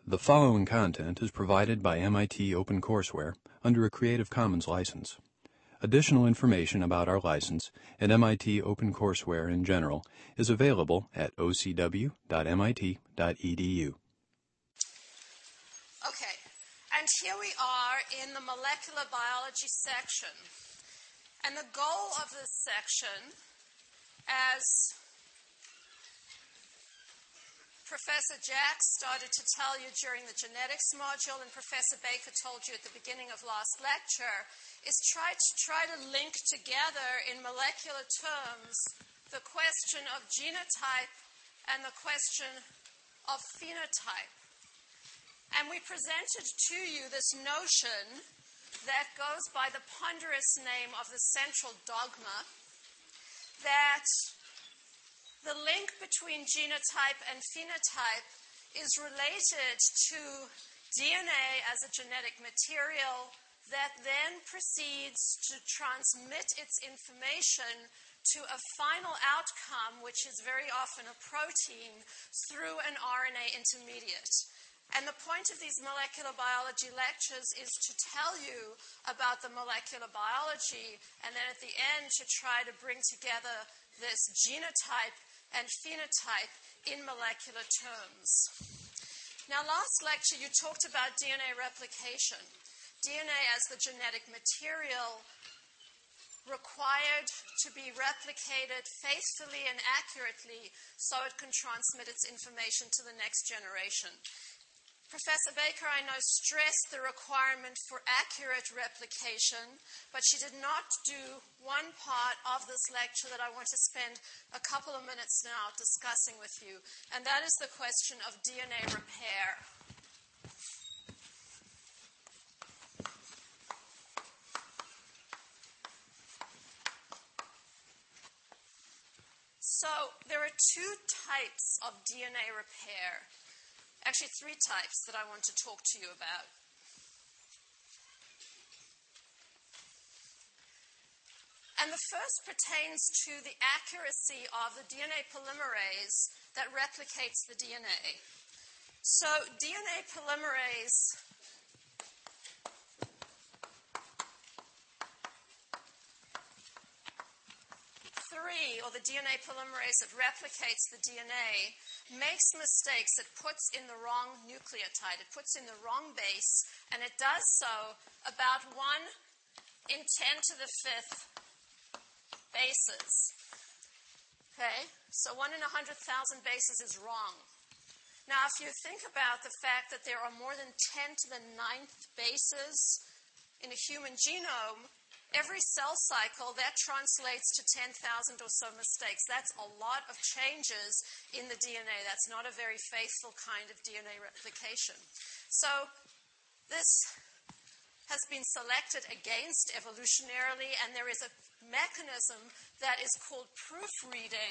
The following content is provided by MIT OpenCourseware under a Creative Commons license. Additional information about our license and MIT OpenCourseware in general is available at ocw.mit.edu. Okay, and here we are in the molecular biology section. And the goal of this section, as Professor Jack started to tell you during the genetics module and Professor Baker told you at the beginning of last lecture, is try to link together in molecular terms the question of genotype and the question of phenotype. And we presented to you this notion that goes by the ponderous name of the central dogma, that the link between genotype and phenotype is related to DNA as a genetic material that then proceeds to transmit its information to a final outcome, which is very often a protein, through an RNA intermediate. And the point of these molecular biology lectures is to tell you about the molecular biology and then at the end to try to bring together this genotype and phenotype in molecular terms. Now, last lecture you talked about DNA replication. DNA as the genetic material required to be replicated faithfully and accurately so it can transmit its information to the next generation. Professor Baker, I know, stressed the requirement for accurate replication, but she did not do one part of this lecture that I want to spend a couple of minutes now discussing with you, and that is the question of DNA repair. So there are two types of DNA repair. Actually, three types that I want to talk to you about. And the first pertains to the accuracy of the DNA polymerase that replicates the DNA. So DNA polymerase III, or the DNA polymerase that replicates the DNA, makes mistakes. It puts in the wrong nucleotide. It puts in the wrong base, and it does so about 1 in 10 to the 5th bases. Okay? So 1 in 100,000 bases is wrong. Now, if you think about the fact that there are more than 10 to the 9th bases in a human genome, every cell cycle, that translates to 10,000 or so mistakes. That's a lot of changes in the DNA. That's not a very faithful kind of DNA replication. So this has been selected against evolutionarily, and there is a mechanism that is called proofreading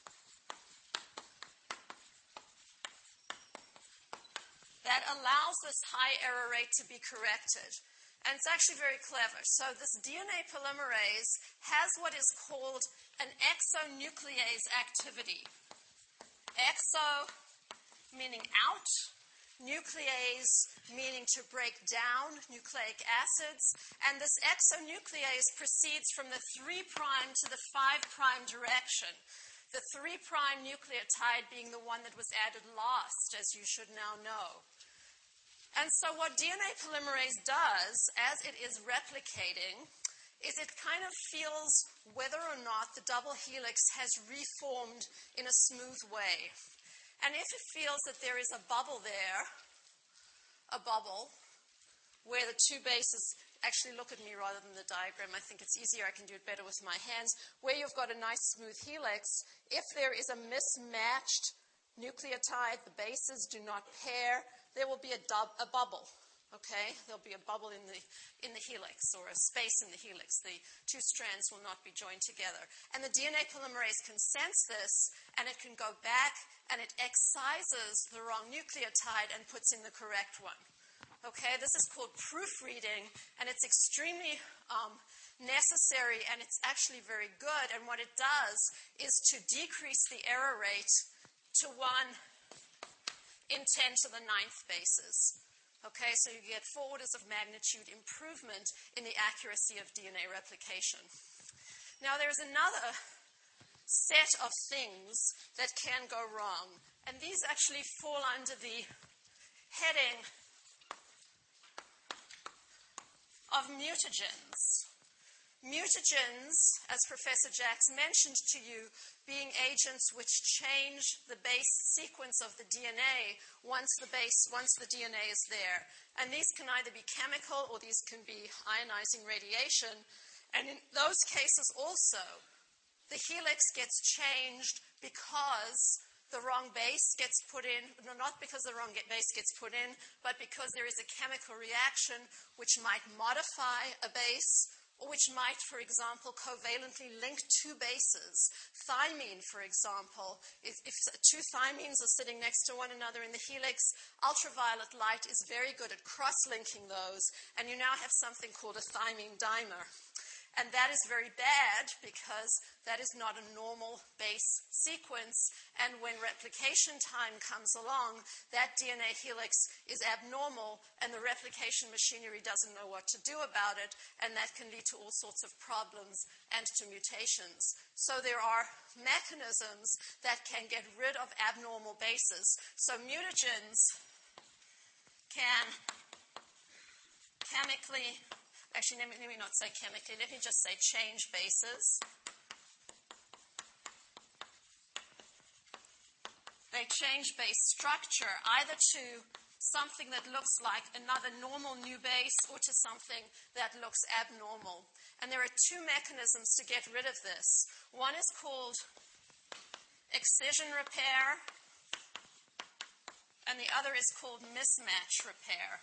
that allows this high error rate to be corrected. And it's actually very clever. So this DNA polymerase has what is called an exonuclease activity. Exo meaning out, nuclease meaning to break down nucleic acids. And this exonuclease proceeds from the 3' to the 5' direction. The 3' nucleotide being the one that was added last, as you should now know. And so what DNA polymerase does, as it is replicating, is it kind of feels whether or not the double helix has reformed in a smooth way. And if it feels that there is a bubble there, a bubble, where the two bases, actually look at me rather than the diagram, I think it's easier, I can do it better with my hands, where you've got a nice smooth helix, if there is a mismatched nucleotide, the bases do not pair, there will be a bubble, okay? There'll be a bubble in the helix, or a space in the helix. The two strands will not be joined together. And the DNA polymerase can sense this, and it can go back, and it excises the wrong nucleotide and puts in the correct one. Okay, this is called proofreading, and it's extremely necessary, and it's actually very good. And what it does is to decrease the error rate to 1 in 10 to the 9th bases. Okay, so you get 4 orders of magnitude improvement in the accuracy of DNA replication. Now there's another set of things that can go wrong, and these actually fall under the heading of mutagens. Mutagens, as Professor Jacks mentioned to you, being agents which change the base sequence of the DNA once the DNA is there. And these can either be chemical or these can be ionizing radiation. And in those cases also, the helix gets changed because the wrong base gets put in, no, not because the wrong base gets put in, but because there is a chemical reaction which might modify a base, or which might, for example, covalently link two bases. Thymine, for example, if two thymines are sitting next to one another in the helix, ultraviolet light is very good at cross-linking those, and you now have something called a thymine dimer. And that is very bad because that is not a normal base sequence. And when replication time comes along, that DNA helix is abnormal and the replication machinery doesn't know what to do about it. And that can lead to all sorts of problems and to mutations. So there are mechanisms that can get rid of abnormal bases. So mutagens can chemically... Actually, let me not say chemically. Let me just say change bases. They change base structure either to something that looks like another normal new base or to something that looks abnormal. And there are two mechanisms to get rid of this. One is called excision repair, and the other is called mismatch repair.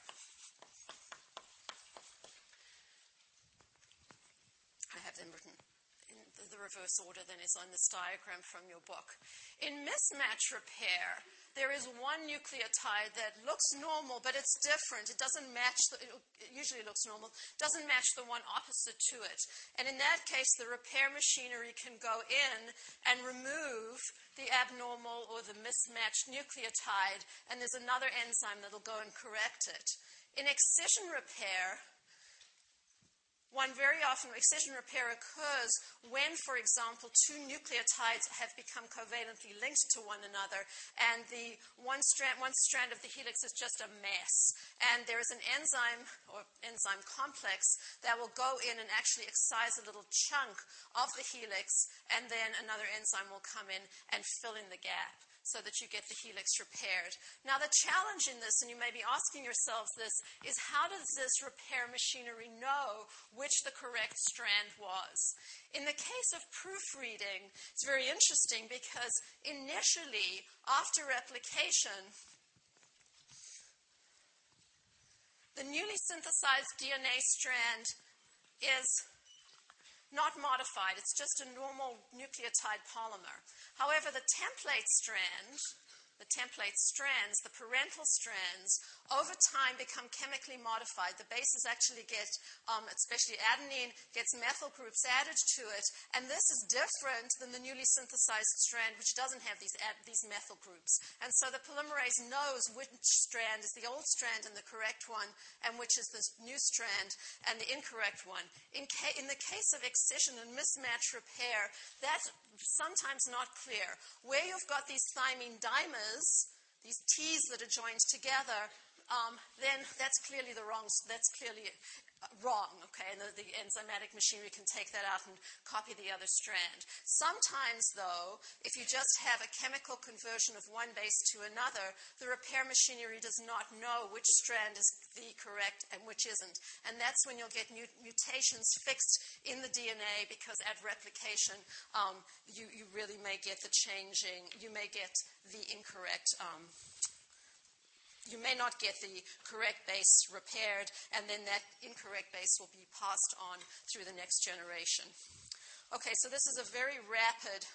I have them written in the reverse order than is on this diagram from your book. In mismatch repair, there is one nucleotide that looks normal, but it's different. It doesn't match, it usually looks normal, doesn't match the one opposite to it. And in that case, the repair machinery can go in and remove the abnormal or the mismatched nucleotide, and there's another enzyme that'll go and correct it. In excision repair, very often excision repair occurs when, for example, two nucleotides have become covalently linked to one another, and the one strand of the helix is just a mess. And there is an enzyme or enzyme complex that will go in and actually excise a little chunk of the helix, and then another enzyme will come in and fill in the gap so that you get the helix repaired. Now, the challenge in this, and you may be asking yourselves this, is how does this repair machinery know which the correct strand was? In the case of proofreading, it's very interesting because initially, after replication, the newly synthesized DNA strand is not modified. It's just a normal nucleotide polymer. However, the template strands, the parental strands, over time become chemically modified. The bases actually get, especially adenine, gets methyl groups added to it, and this is different than the newly synthesized strand, which doesn't have these methyl groups. And so the polymerase knows which strand is the old strand and the correct one, and which is the new strand and the incorrect one. In the case of excision and mismatch repair, that's sometimes not clear. Where you've got these thymine dimers, these T's that are joined together, then that's clearly wrong, okay? And the enzymatic machinery can take that out and copy the other strand. Sometimes, though, if you just have a chemical conversion of one base to another, the repair machinery does not know which strand is the correct and which isn't. And that's when you'll get mutations fixed in the DNA, because at replication, you really may get the changing, you may get the incorrect you may not get the correct base repaired, and then that incorrect base will be passed on through the next generation. Okay, so this is a very rapid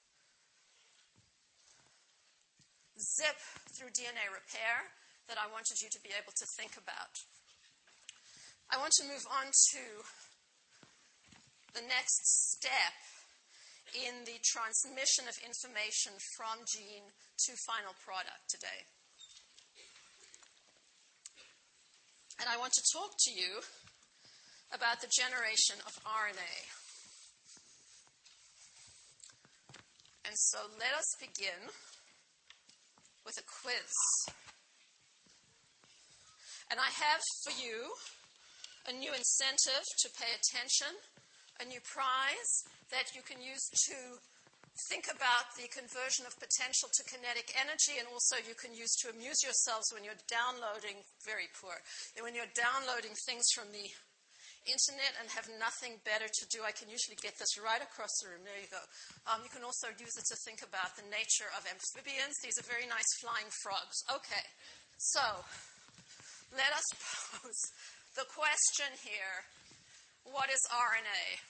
zip through DNA repair that I wanted you to be able to think about. I want to move on to the next step in the transmission of information from gene to final product today. And I want to talk to you about the generation of RNA. And so let us begin with a quiz. And I have for you a new incentive to pay attention, a new prize that you can use to think about the conversion of potential to kinetic energy, and also you can use to amuse yourselves when you're downloading, very poor, when you're downloading things from the internet and have nothing better to do. I can usually get this right across the room. There you go. You can also use it to think about the nature of amphibians. These are very nice flying frogs. Okay, so let us pose the question here. What is RNA?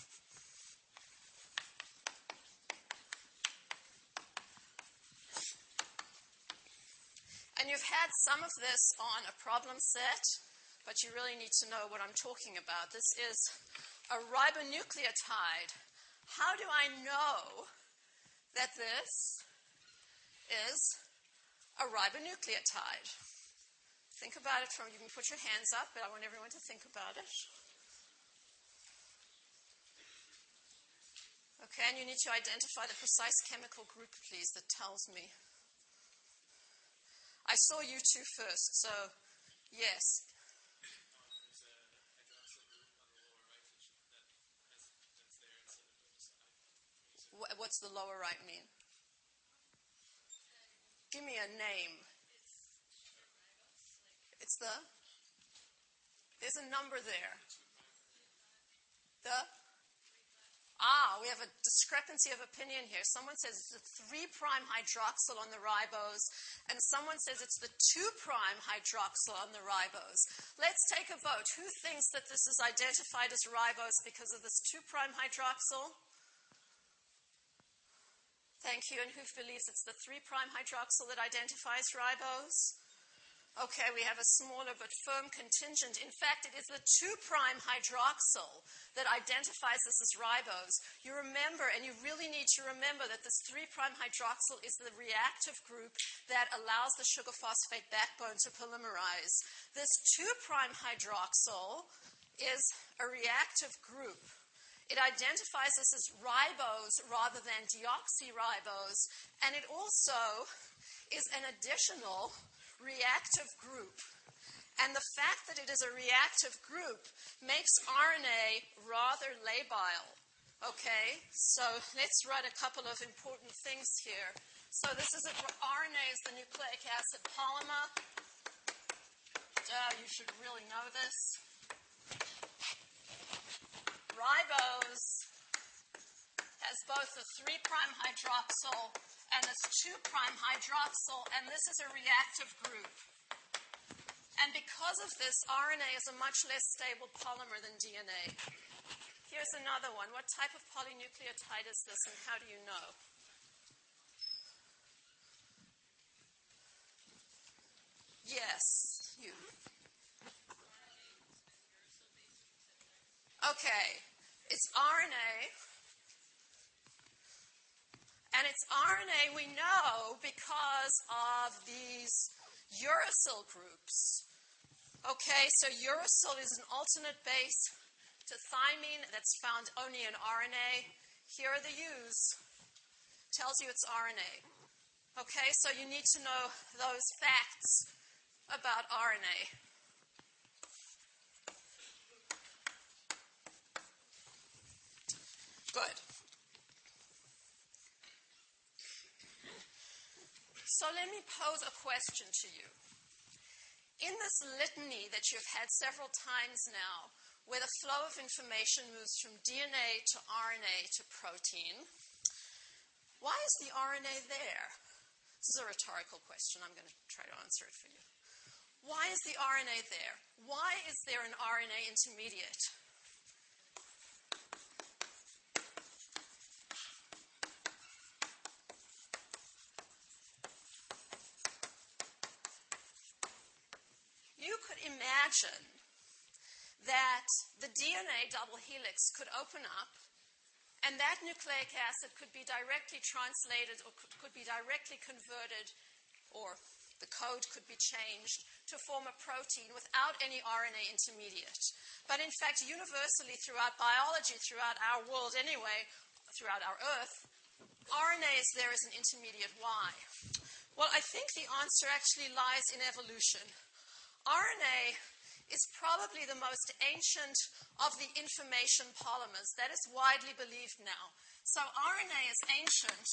And you've had some of this on a problem set, but you really need to know what I'm talking about. This is a ribonucleotide. How do I know that this is a ribonucleotide? Think about it you can put your hands up, but I want everyone to think about it. Okay, and you need to identify the precise chemical group, please, that tells me. I saw you two first, so yes. There's a hydroxyl group on the lower right that's there instead of the side. What's the lower right mean? Give me a name. It's there's a number there. We have a discrepancy of opinion here. Someone says it's the 3' hydroxyl on the ribose, and someone says it's the 2' hydroxyl on the ribose. Let's take a vote. Who thinks that this is identified as ribose because of this 2' hydroxyl? Thank you. And who believes it's the 3' hydroxyl that identifies ribose? Okay, we have a smaller but firm contingent. In fact, it is the 2' hydroxyl that identifies this as ribose. You remember, and you really need to remember, that this 3' hydroxyl is the reactive group that allows the sugar phosphate backbone to polymerize. This 2' hydroxyl is a reactive group. It identifies this as ribose rather than deoxyribose, and it also is an additional reactive group. And the fact that it is a reactive group makes RNA rather labile. Okay, so let's write a couple of important things here. So this is RNA is the nucleic acid polymer. You should really know this. Ribose has both the 3' hydroxyl and this 2' hydroxyl, and this is a reactive group. And because of this, RNA is a much less stable polymer than DNA. Here's another one. What type of polynucleotide is this, and how do you know? Yes, you. Okay, it's RNA. And it's RNA we know because of these uracil groups. Okay, so uracil is an alternate base to thymine that's found only in RNA. Here are the U's. Tells you it's RNA. Okay, so you need to know those facts about RNA. Good. So let me pose a question to you. In this litany that you've had several times now, where the flow of information moves from DNA to RNA to protein, why is the RNA there? This is a rhetorical question. I'm going to try to answer it for you. Why is the RNA there? Why is there an RNA intermediate? You could imagine that the DNA double helix could open up, and that nucleic acid could be directly translated or could be directly converted or The code could be changed to form a protein without any RNA intermediate. But in fact, universally throughout biology, throughout our world anyway, throughout our Earth, RNA is there as an intermediate. Why? Well, I think the answer actually lies in evolution. RNA is probably the most ancient of the information polymers. That is widely believed now. So RNA is ancient.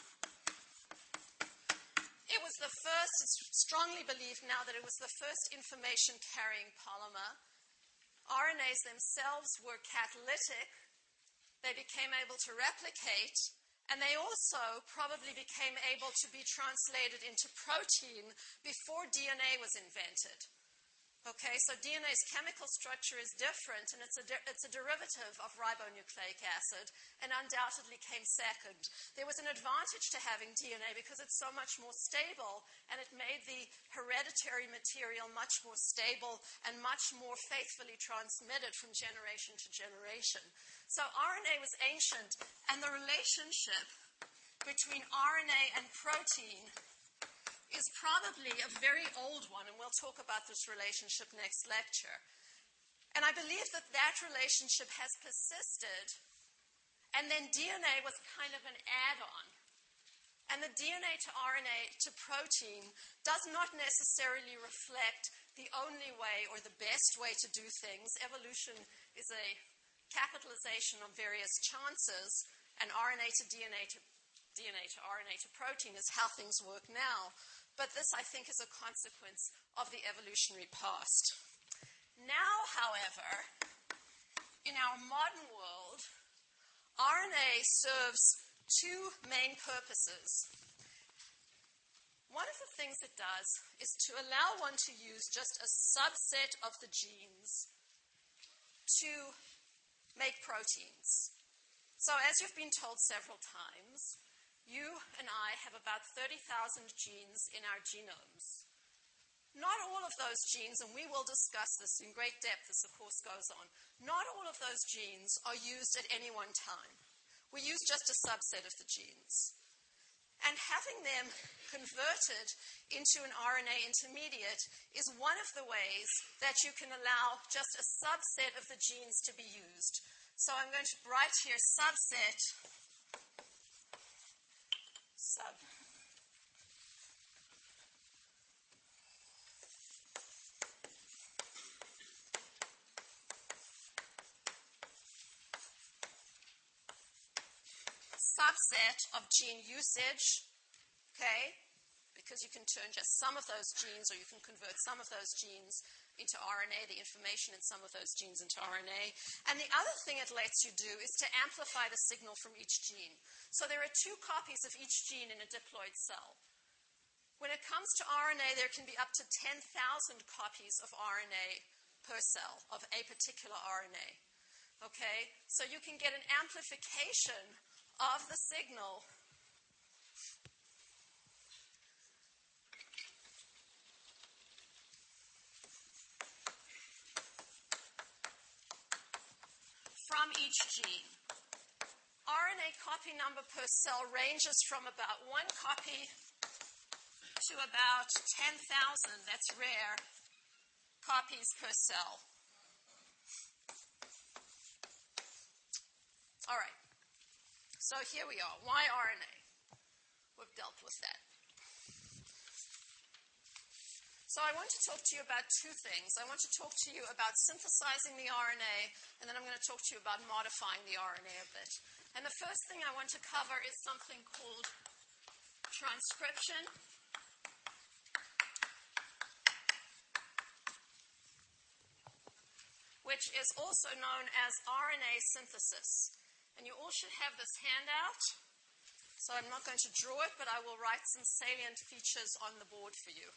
It was the first, it's strongly believed now that it was the first information-carrying polymer. RNAs themselves were catalytic. They became able to replicate, and they also probably became able to be translated into protein before DNA was invented. Okay, so DNA's chemical structure is different, and it's a derivative of ribonucleic acid, and undoubtedly came second. There was an advantage to having DNA because it's so much more stable, and it made the hereditary material much more stable and much more faithfully transmitted from generation to generation. So RNA was ancient, and the relationship between RNA and protein is probably a very old one, and we'll talk about this relationship next lecture. And I believe that that relationship has persisted, and then DNA was kind of an add-on. And the DNA to RNA to protein does not necessarily reflect the only way or the best way to do things. Evolution is a capitalization of various chances, and RNA to DNA to RNA to protein is how things work now. But this, I think, is a consequence of the evolutionary past. Now, however, in our modern world, RNA serves two main purposes. One of the things it does is to allow one to use just a subset of the genes to make proteins. So as you've been told several times, you and I have about 30,000 genes in our genomes. Not all of those genes, and we will discuss this in great depth as the course goes on, not all of those genes are used at any one time. We use just a subset of the genes. And having them converted into an RNA intermediate is one of the ways that you can allow just a subset of the genes to be used. So I'm going to write here subset sub. Subset of gene usage, okay, because you can turn just some of those genes, or you can convert some of those genes into RNA, the information in some of those genes into RNA. And the other thing it lets you do is to amplify the signal from each gene. So there are 2 copies of each gene in a diploid cell. When it comes to RNA, there can be up to 10,000 copies of RNA per cell, of a particular RNA. Okay? So you can get an amplification of the signal from each gene. RNA copy number per cell ranges from about 1 copy to about 10,000, that's rare, copies per cell. All right. So here we are. Why RNA? We've dealt with that. So I want to talk to you about 2 things. I want to talk to you about synthesizing the RNA, and then I'm going to talk to you about modifying the RNA a bit. And the first thing I want to cover is something called transcription. Which is also known as RNA synthesis. And you all should have this handout. So I'm not going to draw it, but I will write some salient features on the board for you.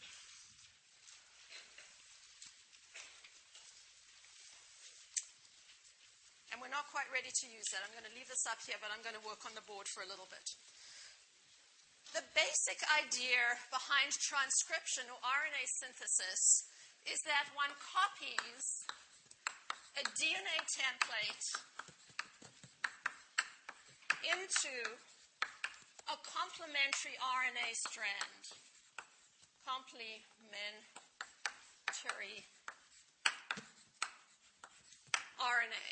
And we're not quite ready to use that. I'm going to leave this up here, but I'm going to work on the board for a little bit. The basic idea behind transcription or RNA synthesis is that one copies a DNA template into a complementary RNA strand. complementary RNA.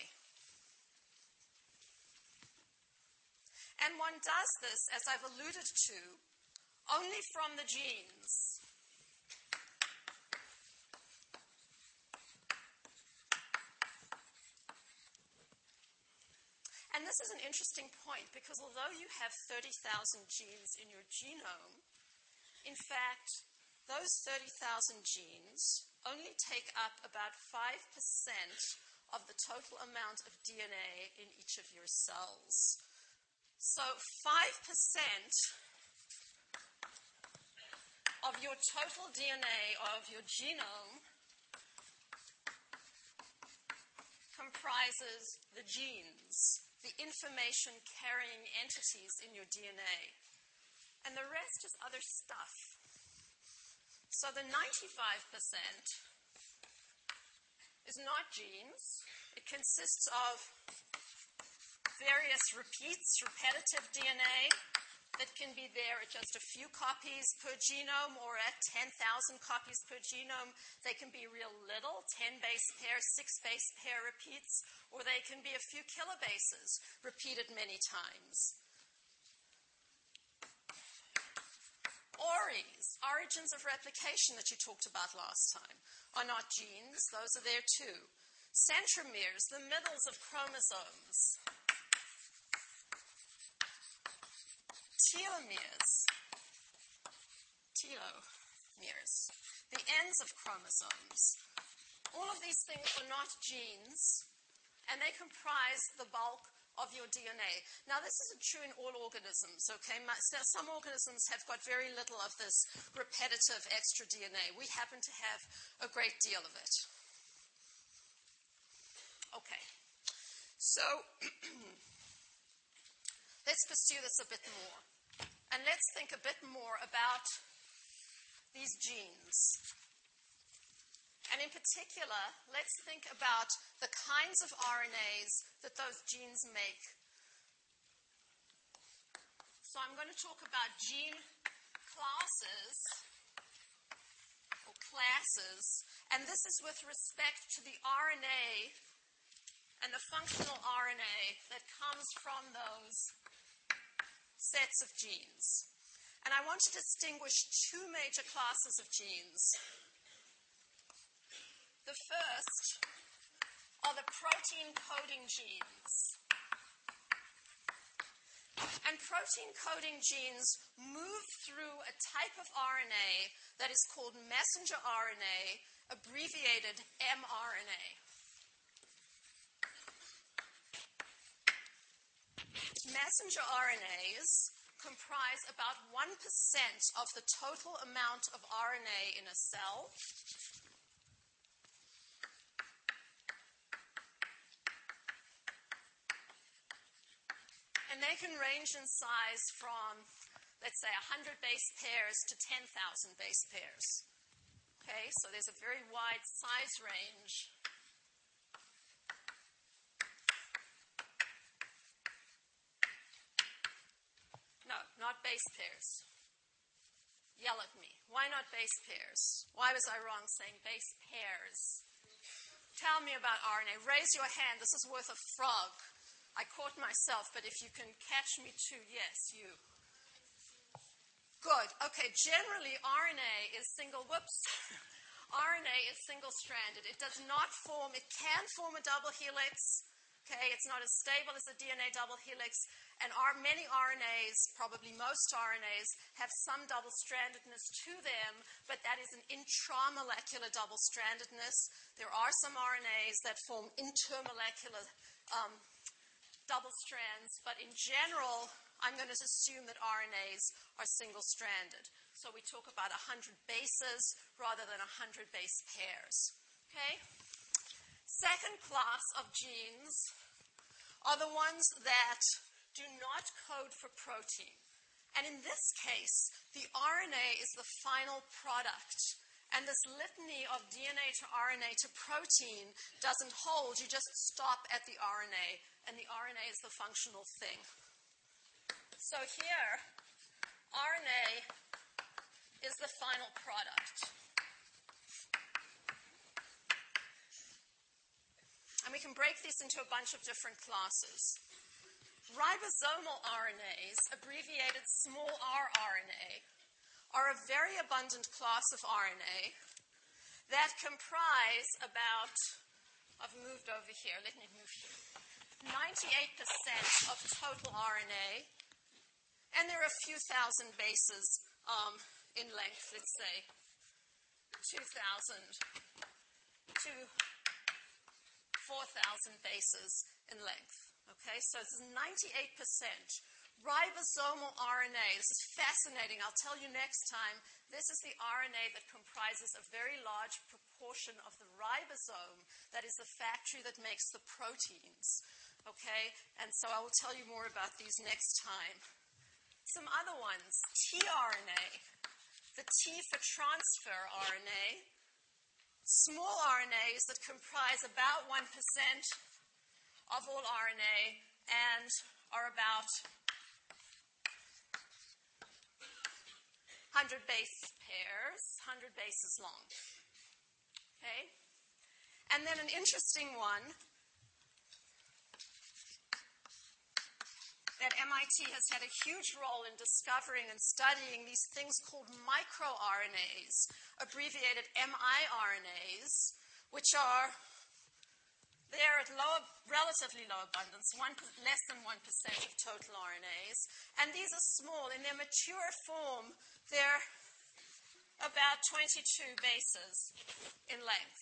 And one does this, as I've alluded to, only from the genes. And this is an interesting point because although you have 30,000 genes in your genome, in fact, those 30,000 genes only take up about 5% of the total amount of DNA in each of your cells. So 5% of your total DNA or of your genome comprises the genes, the information-carrying entities in your DNA. And the rest is other stuff. So the 95% is not genes. It consists of various repeats, repetitive DNA that can be there at just a few copies per genome or at 10,000 copies per genome. They can be real little, 10 base pair, 6 base pair repeats, or they can be a few kilobases repeated many times. ORIs, origins of replication that you talked about last time, are not genes. Those are there too. Centromeres, the middles of chromosomes. Telomeres, the ends of chromosomes. All of these things are not genes, and they comprise the bulk of your DNA. Now, this isn't true in all organisms, okay? Some organisms have got very little of this repetitive extra DNA. We happen to have a great deal of it. Okay, so let's pursue this a bit more. And let's think a bit more about these genes. And in particular, let's think about the kinds of RNAs that those genes make. So I'm going to talk about gene classes, or classes, and this is with respect to the RNA and the functional RNA that comes from those sets of genes. And I want to distinguish two major classes of genes. The first are the protein-coding genes. And protein-coding genes move through a type of RNA that is called messenger RNA, abbreviated mRNA. Messenger RNAs comprise about 1% of the total amount of RNA in a cell. And they can range in size from, let's say, 100 base pairs to 10,000 base pairs. Okay, so there's a very wide size range. No, not base pairs. Yell at me. Why not base pairs? Why was I wrong saying base pairs? Tell me about RNA. Raise your hand. This is worth a frog. I caught myself, but if you can catch me too, yes, you. Good. Okay, generally RNA is RNA is single-stranded. It does not form, it can form a double helix. Okay, it's not as stable as a DNA double helix. And many RNAs, probably most RNAs, have some double-strandedness to them, but that is an intramolecular double-strandedness. There are some RNAs that form intermolecular double strands, but in general, I'm going to assume that RNAs are single-stranded. So we talk about 100 bases rather than 100 base pairs. Okay? Second class of genes are the ones that do not code for protein. And in this case, the RNA is the final product. And this litany of DNA to RNA to protein doesn't hold. You just stop at the RNA, and the RNA is the functional thing. So here, RNA is the final product. And we can break these into a bunch of different classes. Ribosomal RNAs, abbreviated small r RNA, are a very abundant class of RNA that comprise about, I've moved over here, let me move here, 98% of total RNA, and there are a few thousand bases in length, let's say 2,000 to 4,000 bases in length. Okay, so it's 98%. Ribosomal RNA, this is fascinating. I'll tell you next time. This is the RNA that comprises a very large proportion of the ribosome. That is the factory that makes the proteins. Okay, and so I will tell you more about these next time. Some other ones, tRNA, the T for transfer RNA, small RNAs that comprise about 1% of all RNA and are about 100 base pairs, 100 bases long. Okay? And then an interesting one that MIT has had a huge role in discovering and studying these things called microRNAs, abbreviated miRNAs, which are there at relatively low abundance, less than 1% of total RNAs. And these are small. In their mature form, they're about 22 bases in length.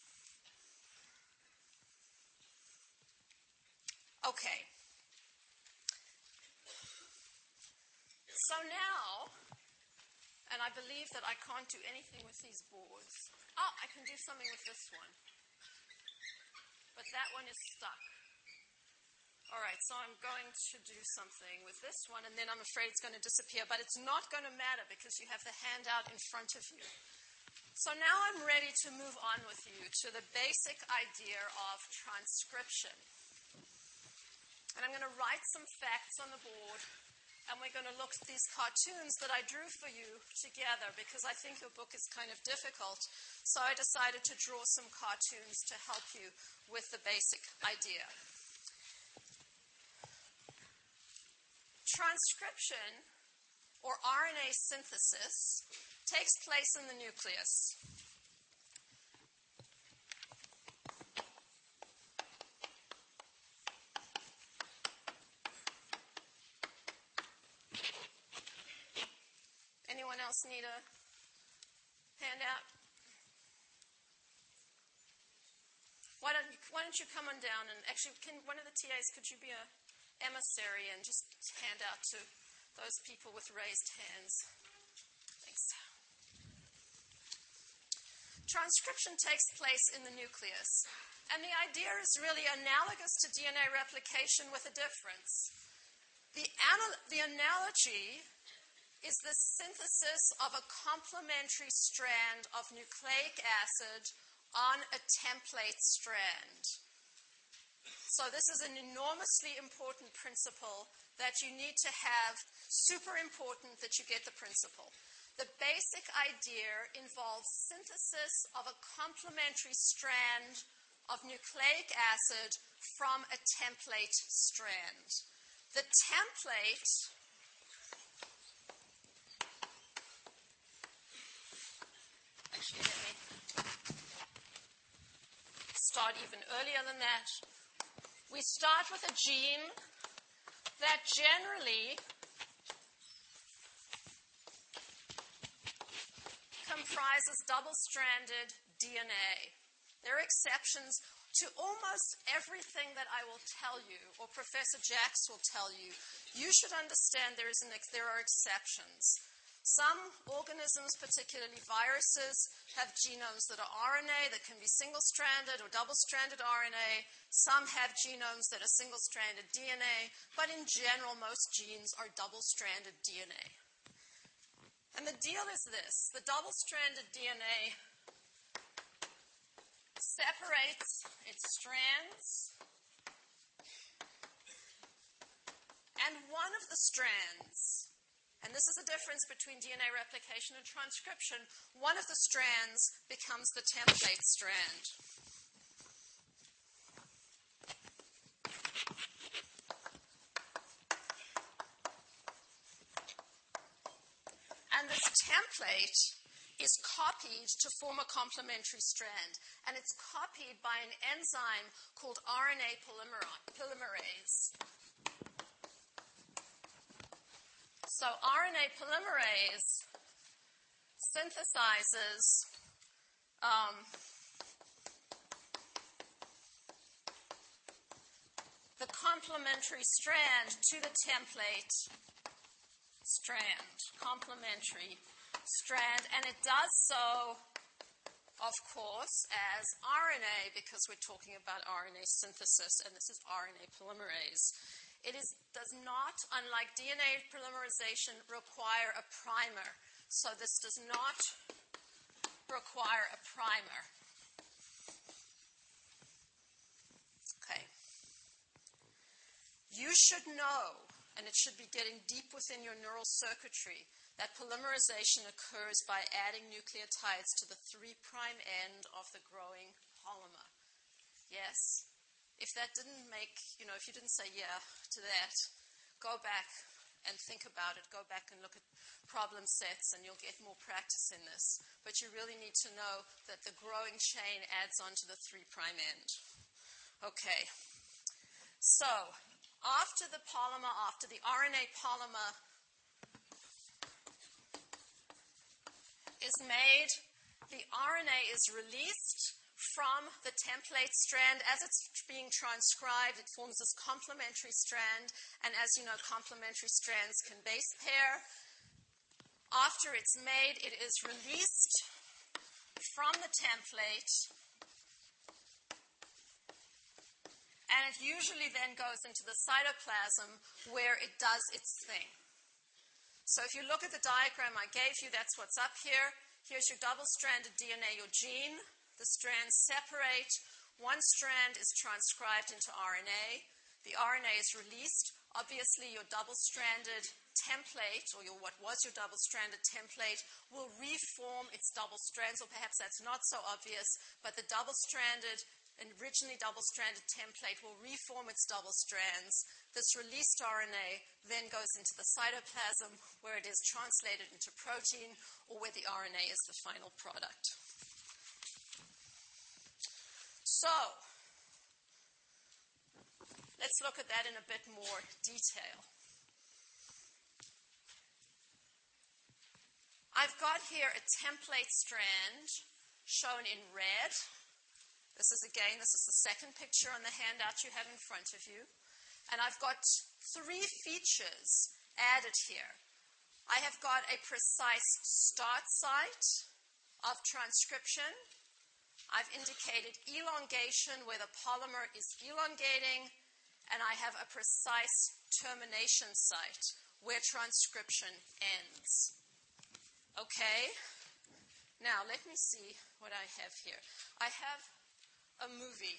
Okay. So now, and I believe that I can't do anything with these boards. Oh, I can do something with this one. But that one is stuck. All right, so I'm going to do something with this one, and then I'm afraid it's going to disappear. But it's not going to matter because you have the handout in front of you. So now I'm ready to move on with you to the basic idea of transcription. And I'm going to write some facts on the board, and we're going to look at these cartoons that I drew for you together because I think your book is kind of difficult. So I decided to draw some cartoons to help you with the basic idea. Transcription, or RNA synthesis, takes place in the nucleus. Anyone else need a handout? Why don't you come on down and actually, one of the TAs, could you be a emissary and just hand out to those people with raised hands? Thanks. Transcription takes place in the nucleus, and the idea is really analogous to DNA replication with a difference. The analogy is the synthesis of a complementary strand of nucleic acid on a template strand. So this is an enormously important principle that you need to have, super important that you get the principle. The basic idea involves synthesis of a complementary strand of nucleic acid from a template strand. The template let me start even earlier than that. We start with a gene that generally comprises double-stranded DNA. There are exceptions to almost everything that I will tell you, or Professor Jacks will tell you. You should understand there are exceptions. Some organisms, particularly viruses, have genomes that are RNA that can be single-stranded or double-stranded RNA. Some have genomes that are single-stranded DNA. But in general, most genes are double-stranded DNA. And the deal is this. The double-stranded DNA separates its strands. And one of the strands And this is the difference between DNA replication and transcription. One of the strands becomes the template strand. And this template is copied to form a complementary strand. And it's copied by an enzyme called RNA polymerase. So RNA polymerase synthesizes the complementary strand to the template strand, complementary strand, and it does so, of course, as RNA, because we're talking about RNA synthesis, and this is RNA polymerase. It does not, unlike DNA polymerization, require a primer. So this does not require a primer. Okay. You should know, and it should be getting deep within your neural circuitry, that polymerization occurs by adding nucleotides to the 3' end of the growing polymer. Yes? If that didn't make, if you didn't say yeah to that, go back and think about it. Go back and look at problem sets and you'll get more practice in this. But you really need to know that the growing chain adds on to the 3' end. Okay. So, after the RNA polymer is made, the RNA is released from the template strand. As it's being transcribed, it forms this complementary strand, and as you know, complementary strands can base pair. After it's made, it is released from the template, and it usually then goes into the cytoplasm where it does its thing. So if you look at the diagram I gave you, that's what's up here. Here's your double-stranded DNA, your gene. The strands separate. One strand is transcribed into RNA. The RNA is released. Obviously, your double-stranded template, or what was your double-stranded template, will reform its double strands, or perhaps that's not so obvious, but the originally double-stranded template will reform its double strands. This released RNA then goes into the cytoplasm, where it is translated into protein, or where the RNA is the final product. So, let's look at that in a bit more detail. I've got here a template strand shown in red. This is the second picture on the handout you have in front of you. And I've got 3 features added here. I have got a precise start site of transcription. I've indicated elongation where the polymer is elongating, and I have a precise termination site where transcription ends. Okay? Now, let me see what I have here. I have a movie.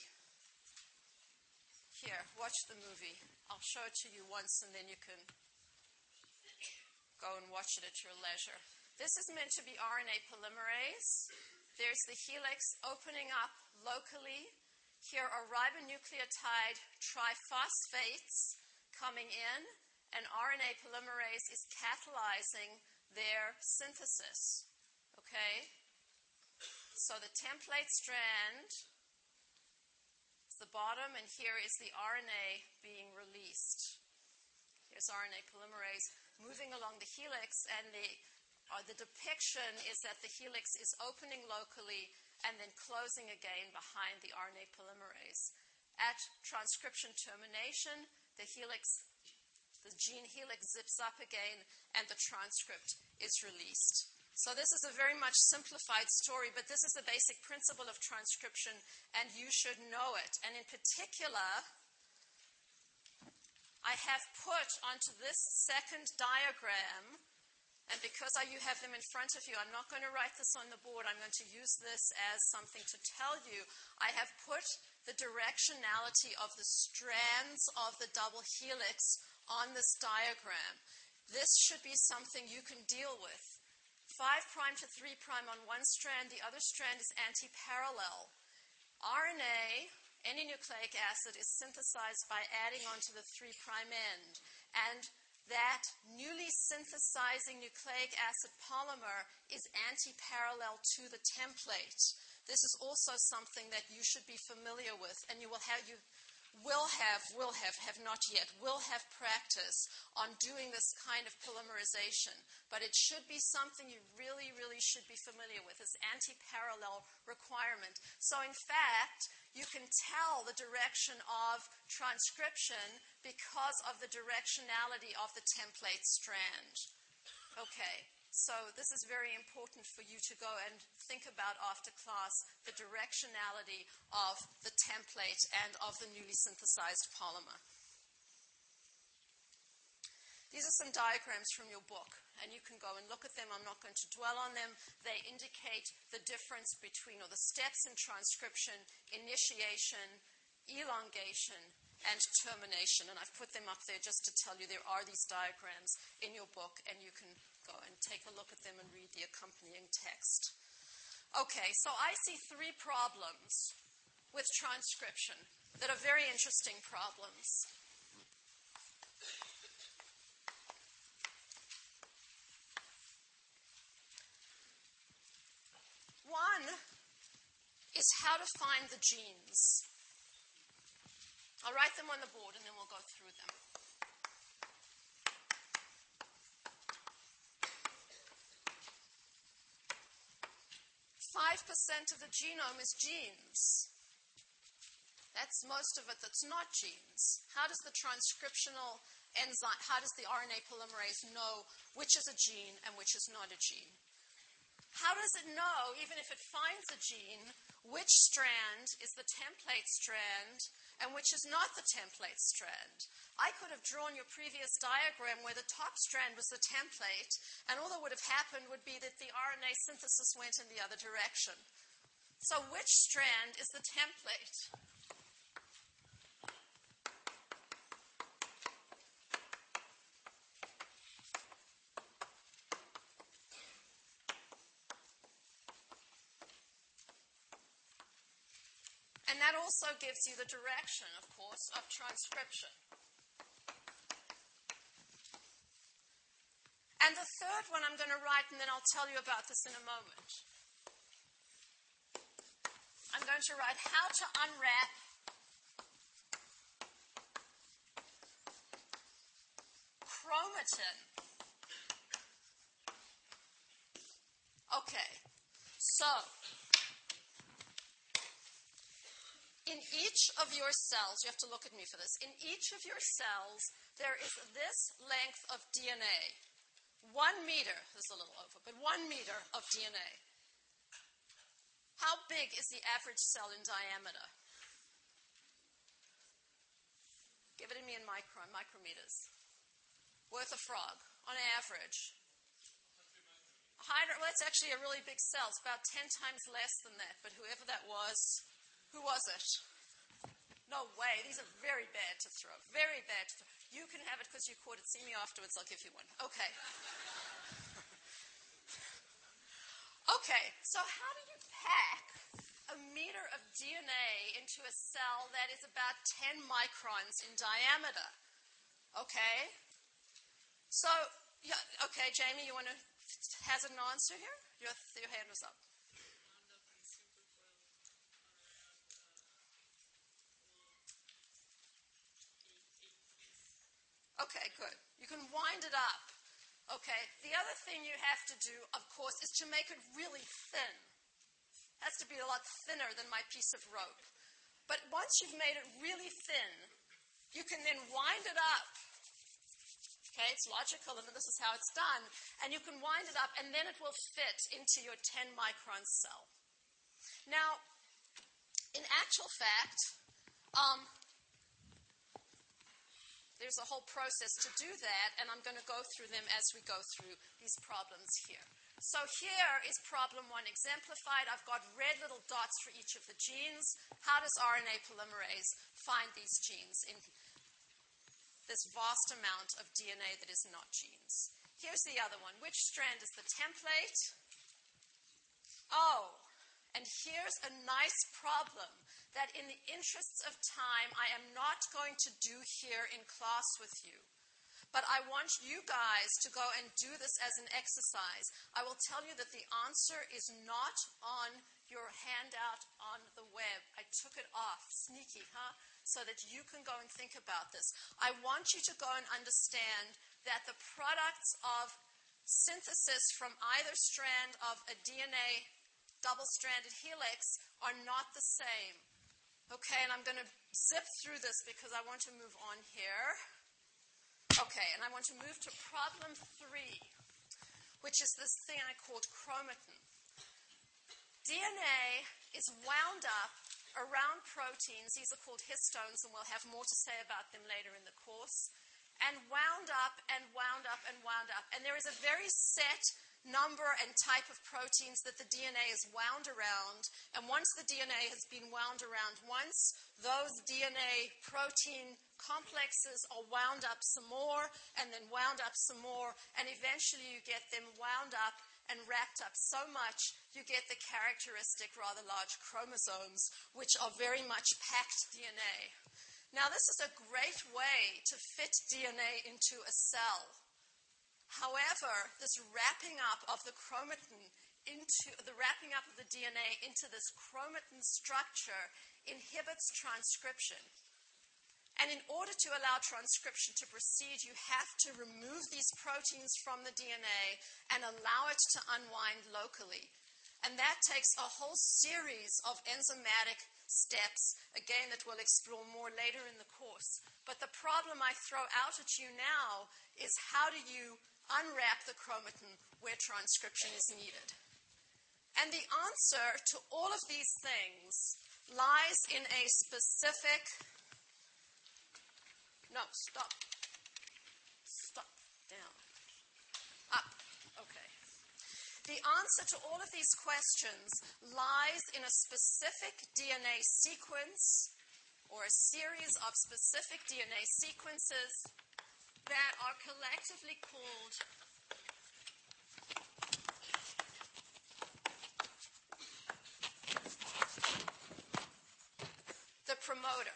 Here, watch the movie. I'll show it to you once, and then you can go and watch it at your leisure. This is meant to be RNA polymerase. There's the helix opening up locally. Here are ribonucleotide triphosphates coming in, and RNA polymerase is catalyzing their synthesis. Okay? So the template strand is the bottom, and here is the RNA being released. Here's RNA polymerase moving along the helix, and the depiction is that the helix is opening locally and then closing again behind the RNA polymerase. At transcription termination, the gene helix zips up again, and the transcript is released. So this is a very much simplified story, but this is the basic principle of transcription, and you should know it. And in particular, I have put onto this second diagram, and because you have them in front of you, I'm not going to write this on the board. I'm going to use this as something to tell you. I have put the directionality of the strands of the double helix on this diagram. this should be something you can deal with. 5' to 3' on one strand, the other strand is anti-parallel. RNA, any nucleic acid, is synthesized by adding onto the 3' end. And that newly synthesizing nucleic acid polymer is anti-parallel to the template. This is also something that you should be familiar with, and you will have practice on doing this kind of polymerization. But it should be something you really, really should be familiar with, this anti-parallel requirement. So in fact, you can tell the direction of transcription because of the directionality of the template strand. Okay. So this is very important for you to go and think about after class, the directionality of the template and of the newly synthesized polymer. These are some diagrams from your book, and you can go and look at them. I'm not going to dwell on them. They indicate the difference between, or the steps in transcription, initiation, elongation, and termination. And I've put them up there just to tell you there are these diagrams in your book, and you can go and take a look at them and read the accompanying text. Okay, so I see 3 problems with transcription that are very interesting problems. One is how to find the genes. I'll write them on the board and then we'll go through them. 5% of the genome is genes. That's most of it that's not genes. How does the transcriptional enzyme, how does the RNA polymerase know which is a gene and which is not a gene? How does it know, even if it finds a gene, which strand is the template strand and which is not the template strand? I could have drawn your previous diagram where the top strand was the template, and all that would have happened would be that the RNA synthesis went in the other direction. So which strand is the template? And that also gives you the direction, of course, of transcription. And the third one I'm going to write, and then I'll tell you about this in a moment. I'm going to write how to unwrap chromatin. Okay, so in each of your cells, you have to look at me for this, in each of your cells, there is this length of DNA. 1 meter, this is a little over, but 1 meter of DNA. How big is the average cell in diameter? Give it to me in micrometers. Worth a frog, on average. Well, it's actually a really big cell. It's about 10 times less than that, but whoever that was, who was it? No way. These are very bad to throw. Very bad to throw. You can have it because you caught it. See me afterwards. I'll give you one. Okay. Okay. So how do you pack a meter of DNA into a cell that is about 10 microns in diameter? Okay. So, yeah, okay, Jamie, you want to hazard an answer here? Your hand was up. Okay, good. You can wind it up. Okay, the other thing you have to do, of course, is to make it really thin. It has to be a lot thinner than my piece of rope. But once you've made it really thin, you can then wind it up. Okay, it's logical, and this is how it's done. And you can wind it up, and then it will fit into your 10 micron cell. Now, in actual fact, there's a whole process to do that, and I'm going to go through them as we go through these problems here. So here is problem 1 exemplified. I've got red little dots for each of the genes. How does RNA polymerase find these genes? this vast amount of DNA that is not genes. Here's the other one. Which strand is the template? Oh, and here's a nice problem that in the interests of time I am not going to do here in class with you. But I want you guys to go and do this as an exercise. I will tell you that the answer is not on your handout on the web. I took it off. Sneaky, huh? So that you can go and think about this. I want you to go and understand that the products of synthesis from either strand of a DNA double-stranded helix are not the same. Okay, and I'm going to zip through this because I want to move on here. Okay, and I want to move to problem 3, which is this thing I called chromatin. DNA is wound up around proteins. These are called histones, and we'll have more to say about them later in the course. And wound up and wound up and wound up. And there is a very set number and type of proteins that the DNA is wound around. And once the DNA has been wound around once, those DNA protein complexes are wound up some more and then wound up some more. And eventually you get them wound up and wrapped up so much, you get the characteristic rather large chromosomes, which are very much packed DNA. Now, this is a great way to fit DNA into a cell. However, this wrapping up of the chromatin the wrapping up of the DNA into this chromatin structure inhibits transcription. And in order to allow transcription to proceed, you have to remove these proteins from the DNA and allow it to unwind locally. And that takes a whole series of enzymatic steps, again, that we'll explore more later in the course. But the problem I throw out at you now is how do you unwrap the chromatin where transcription is needed? And the answer to all of these things lies in a specific... No, stop. Stop. Down. Up. Okay. The answer to all of these questions lies in a specific DNA sequence or a series of specific DNA sequences that are collectively called the promoter.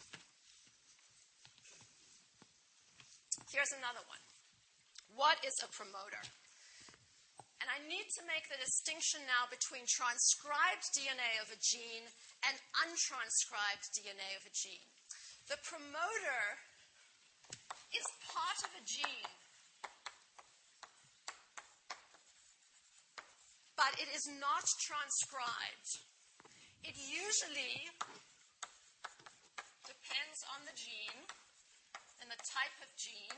Here's another one. What is a promoter? And I need to make the distinction now between transcribed DNA of a gene and untranscribed DNA of a gene. The promoter is part of a gene, but it is not transcribed. It usually depends on the gene and the type of gene.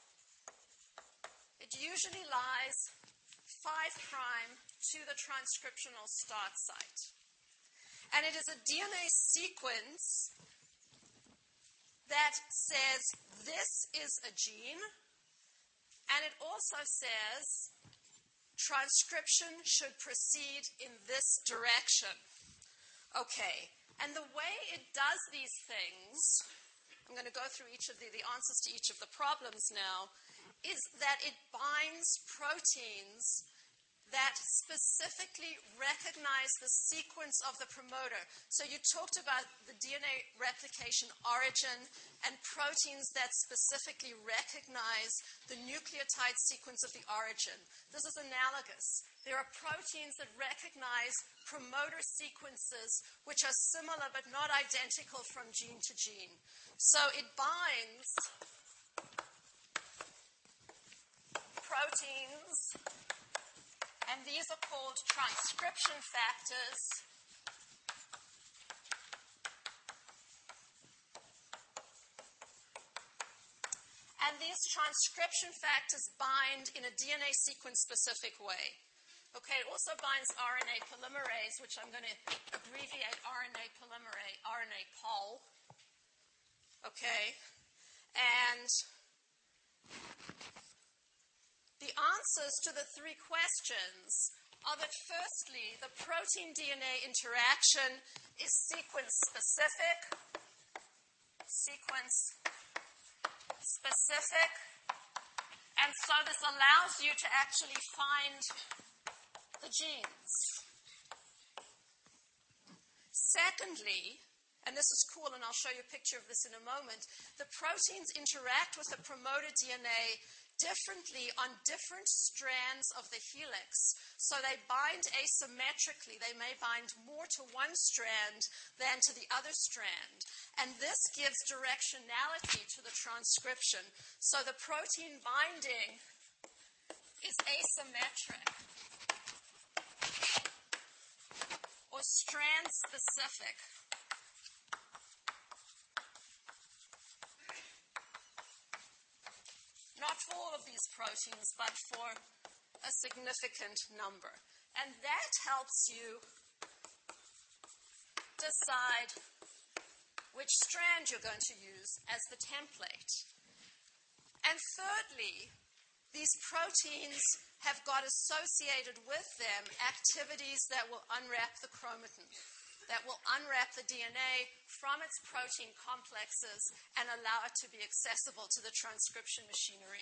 It usually lies 5' to the transcriptional start site. And it is a DNA sequence that says this is a gene, and it also says transcription should proceed in this direction. Okay, and the way it does these things, I'm going to go through each of the answers to each of the problems now, is that it binds proteins that specifically recognize the sequence of the promoter. So you talked about the DNA replication origin and proteins that specifically recognize the nucleotide sequence of the origin. This is analogous. There are proteins that recognize promoter sequences which are similar but not identical from gene to gene. So it binds proteins, and these are called transcription factors. And these transcription factors bind in a DNA sequence-specific way. Okay, it also binds RNA polymerase, which I'm going to abbreviate RNA polymerase, RNA pol. Okay, and the answers to the 3 questions are that, firstly, the protein-DNA interaction is sequence-specific, sequence-specific, specific. And so this allows you to actually find the genes. Secondly, and this is cool, and I'll show you a picture of this in a moment, the proteins interact with the promoter DNA differently on different strands of the helix. So they bind asymmetrically. They may bind more to one strand than to the other strand. And this gives directionality to the transcription. So the protein binding is asymmetric or strand specific. Not for all of these proteins, but for a significant number. And that helps you decide which strand you're going to use as the template. And thirdly, these proteins have got associated with them activities that will unwrap the chromatin, that will unwrap the DNA from its protein complexes and allow it to be accessible to the transcription machinery.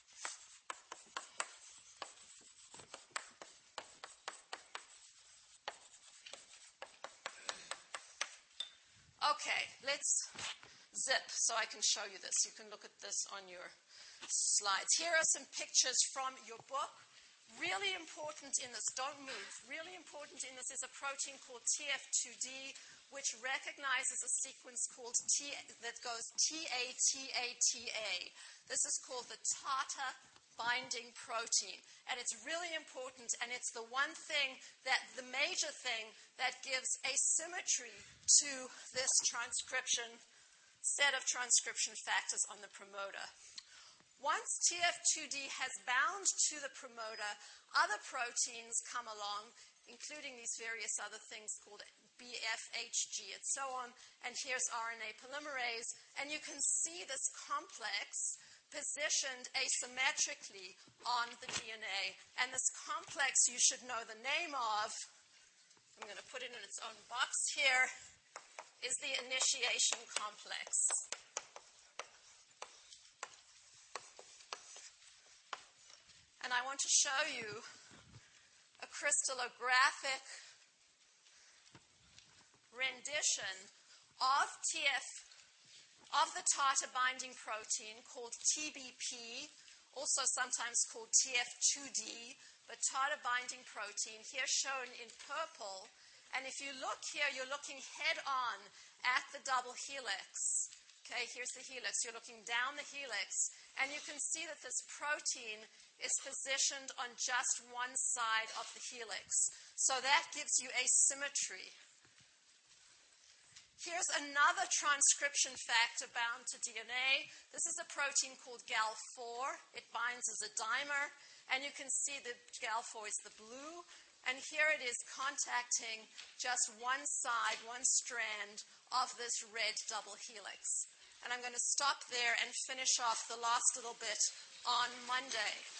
Okay, let's zip so I can show you this. You can look at this on your slides. Here are some pictures from your book. Really important in this, don't move, really important in this is a protein called TF2D, which recognizes a sequence called that goes TA-TA-TA. This is called the TATA binding protein. And it's really important, and it's the one thing the major thing that gives asymmetry to this set of transcription factors on the promoter. Once TF2D has bound to the promoter, other proteins come along, including these various other things called BFHG and so on. And here's RNA polymerase. And you can see this complex positioned asymmetrically on the DNA. And this complex you should know the name of, I'm going to put it in its own box here, is the initiation complex. And I want to show you a crystallographic rendition of the TATA binding protein called TBP, also sometimes called TF2D, but TATA binding protein, here shown in purple. And if you look here, you're looking head-on at the double helix. Okay, here's the helix. You're looking down the helix, and you can see that this protein is positioned on just one side of the helix. So that gives you asymmetry. Here's another transcription factor bound to DNA. This is a protein called GAL4. It binds as a dimer, and you can see that GAL4 is the blue. And here it is contacting just one side, one strand of this red double helix. And I'm going to stop there and finish off the last little bit on Monday.